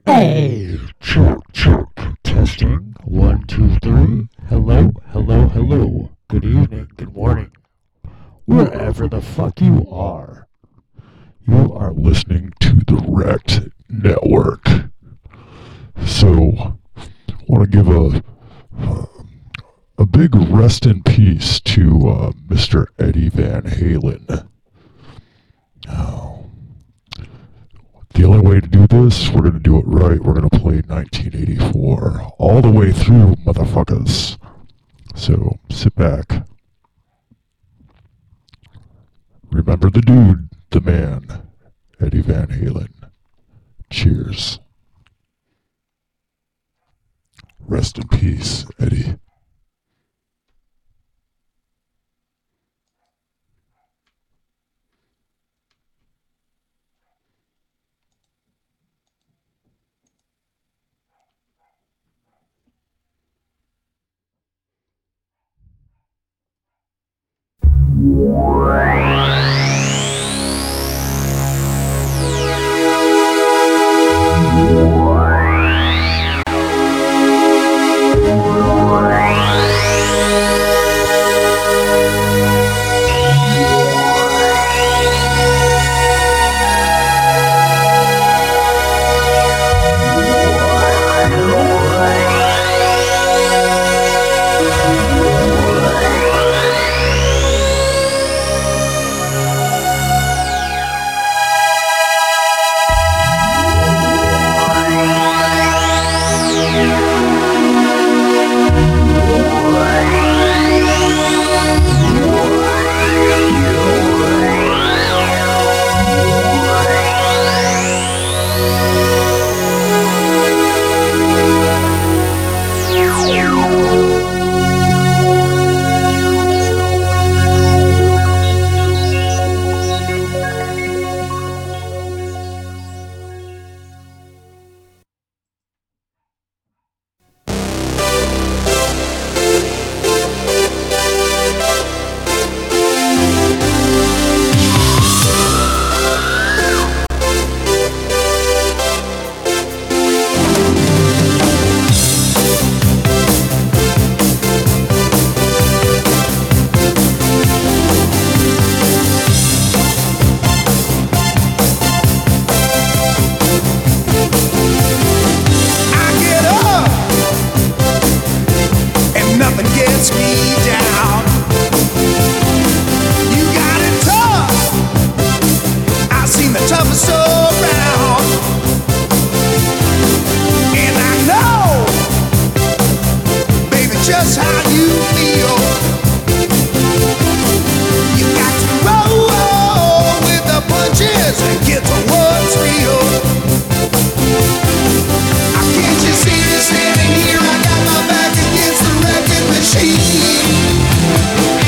Hey, check, testing. 1, 2, 3. Hello. Good evening, good morning. Wherever the fuck you are. You are listening to the Wrecked Network. So, I want to give a big rest in peace to Mr. Eddie Van Halen. The only way to do this, we're going to do it right. We're going to play 1984 all the way through, motherfuckers. So, sit back. Remember the dude, the man, Eddie Van Halen. Cheers. Rest in peace, Eddie.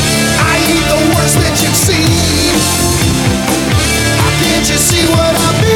I ain't the worst that you've seen. Can't you see what I mean?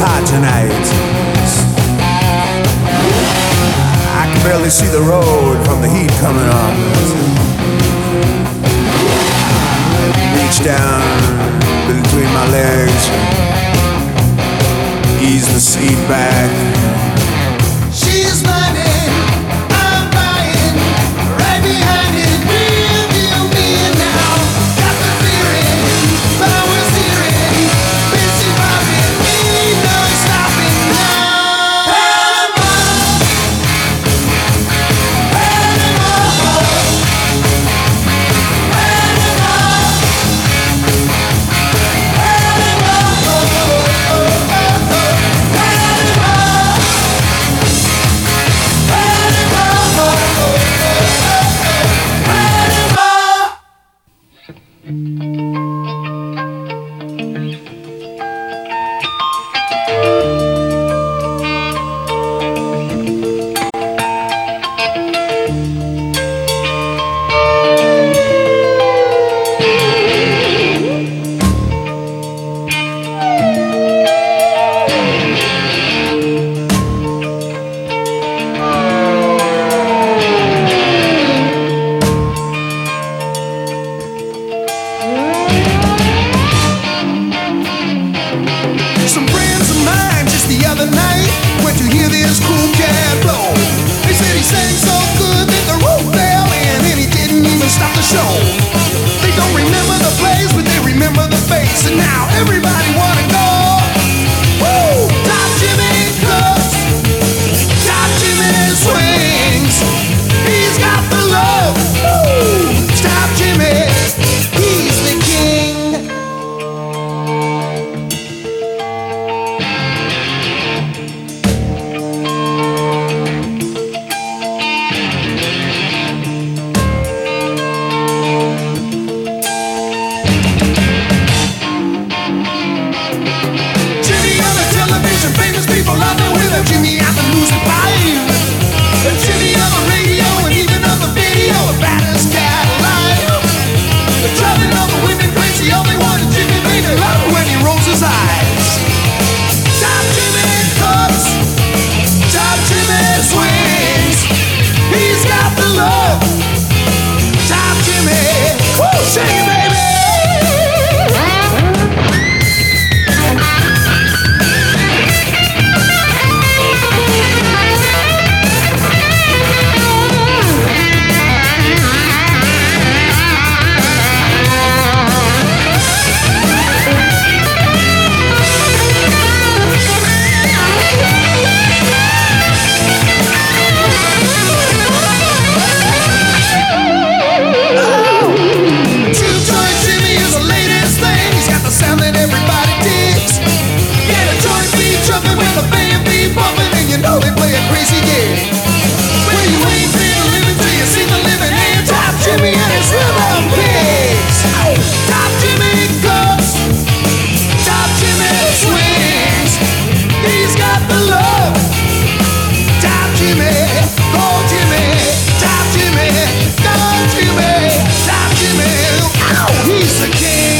hot tonight. I can barely see the road from the heat coming on. Reach down between my legs, ease the seat back. She's running, I'm buying, right behind it, real me now. Got the feeling, power steering, busy bobbing, ain't no stopping now. Some friends of mine just the other night went to hear this cool cat blow. They said he sang so good that the roof fell in and he didn't even stop the show. They don't remember the place, but they remember the face, and now everybody wanna go. Woo! Top Jimmy cooks, Top Jimmy swings. He's got the love. Woo! Top Jimmy, he's the king. Famous people out there with him. Jimmy at the news and five, and Jimmy on the radio and even on the video, the baddest cat alive. Driving all the women crazy, all they want is Jimmy, baby, love when he rolls his eyes. Top Jimmy cooks, Top Jimmy swings. He's got the love. Top Jimmy, woo, shake it, baby. Sound that everybody digs. Yeah, the joint be jumping when the band be bumping, and you know they play a crazy gig. Well, you ain't been living till you see the living hand. Top Jimmy and his rhythm pigs. Top Jimmy cooks, Top Jimmy swings. He's got the love. Top Jimmy, go Jimmy. Top Jimmy, go Jimmy. Top Jimmy, ow, he's the king.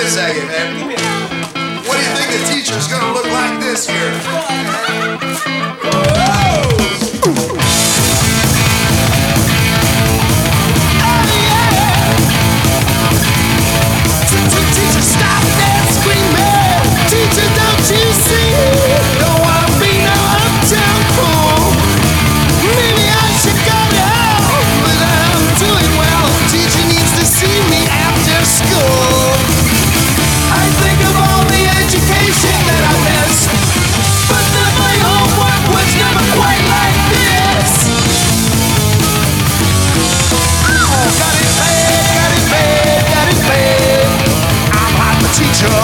a second, man. What do you think the teacher's gonna look like this year? Teacher, stop that screaming. Teacher, don't you see? Don't wanna be no uptown fool. Maybe I should go down, but I'm doing well. Teacher needs to see me after school. I think of all the education that I missed, but then my homework was never quite like this. Oh, got it bad, got it bad, got it bad. I'm the teacher.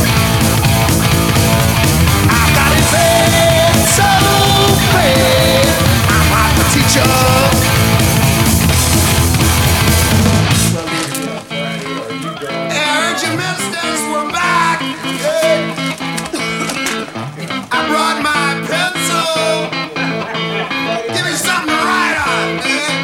I got it bad, so bad. I'm the teacher. Heard you misters were back. I brought my pencil. Give me something to write on, man.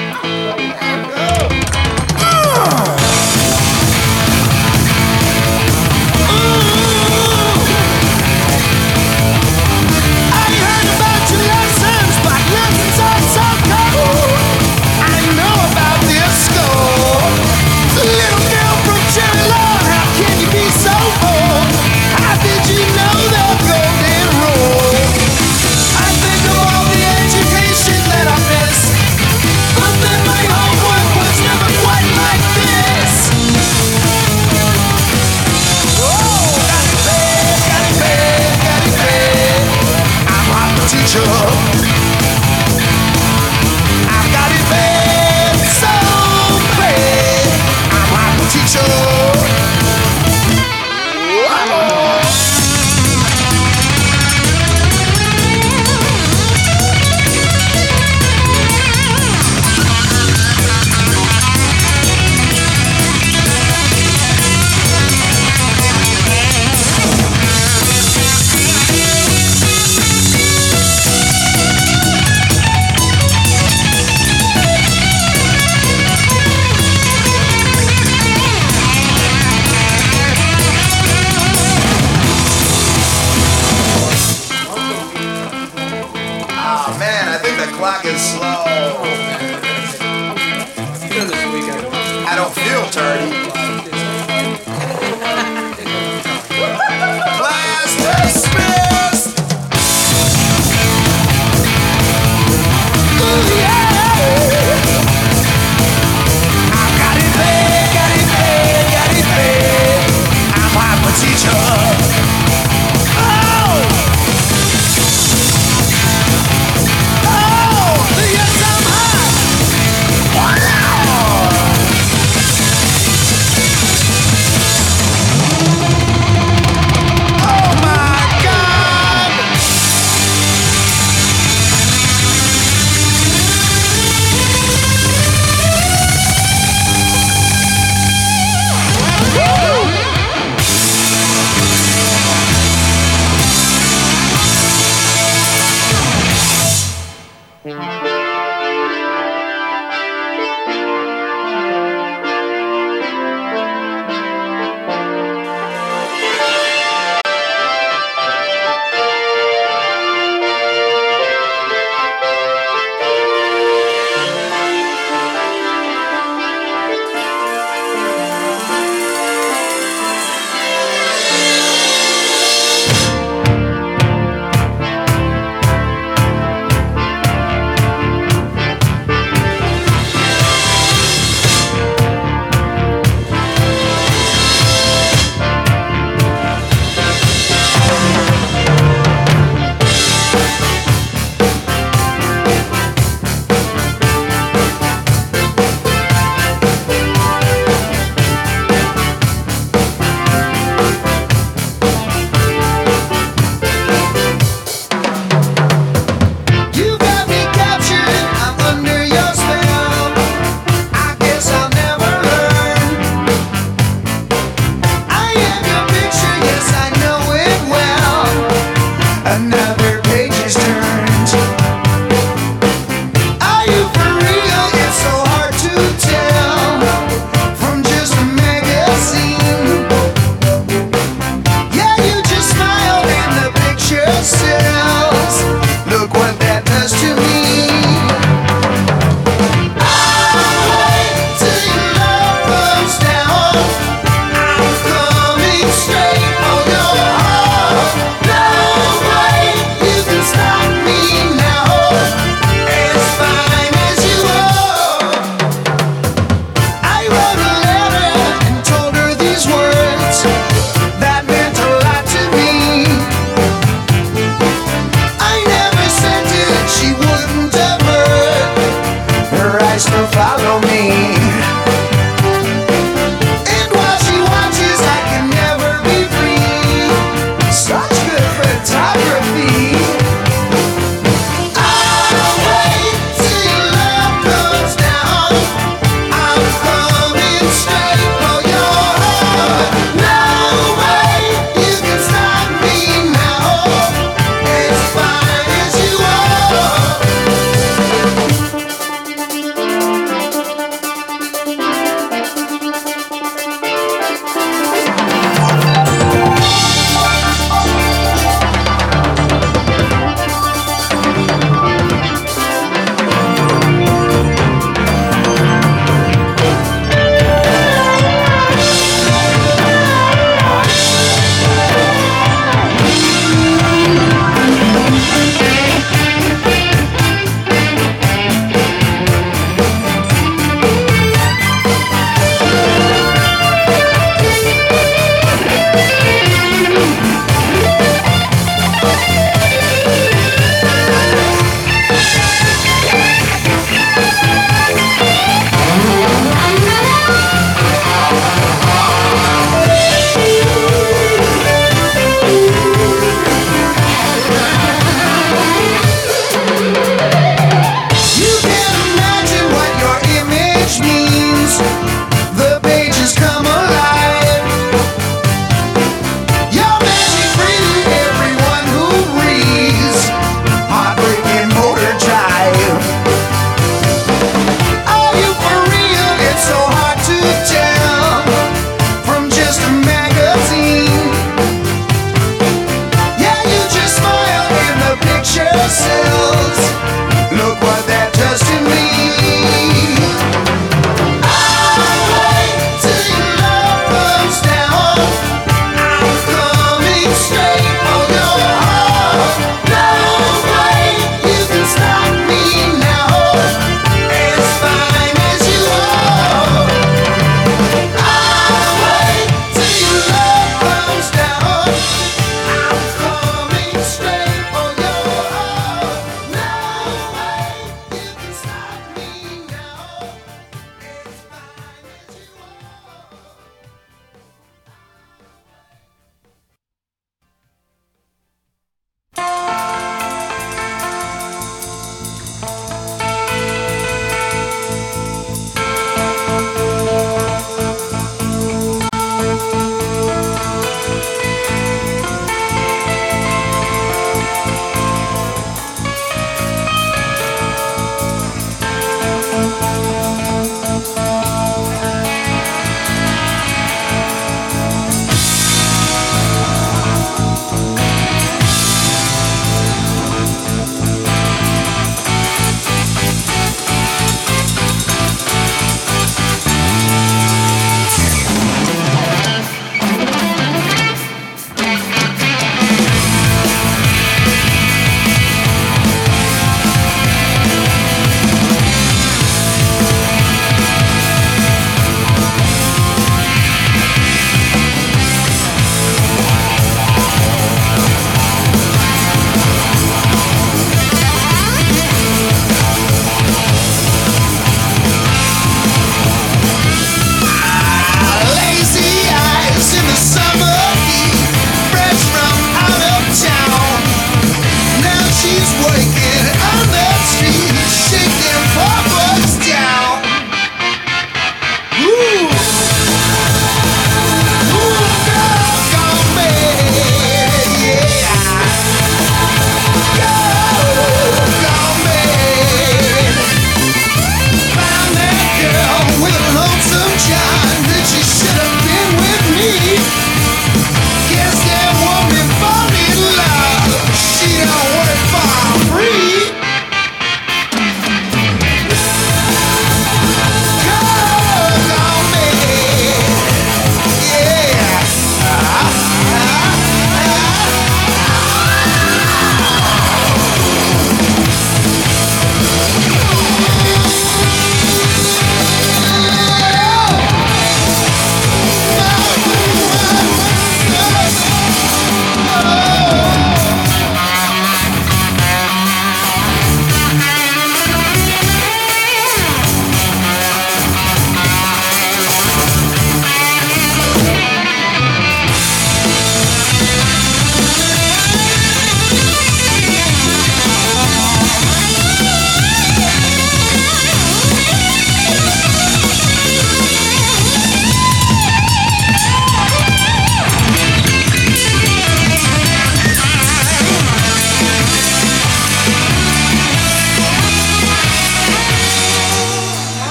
I heard about your lessons, but lessons are so cold. I know about this school. Little girl from Cherry Lawn, how can you be so bold? How did you know the golden rule? I think of all the education that I missed, but then my homework was never quite like this. Oh, got it bad, got it bad, got it bad. I'm the teacher. I got it bad, so bad. I'm the teacher. Oh man, I think the clock is slow. I don't feel dirty. Class dismissed. Ooh, yeah. I got it bad, got it bad, got it bad. I'm a teacher. Oh! Oh, yes,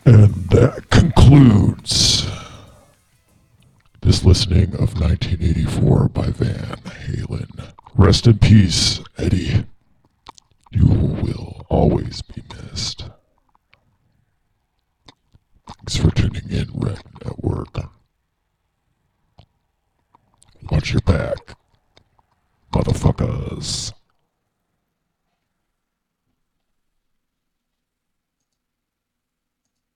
And that concludes this listening of 1984 by Van Halen. Rest in peace, Eddie. You will always be missed. Thanks for tuning in, Red Network. Watch your back, motherfuckers.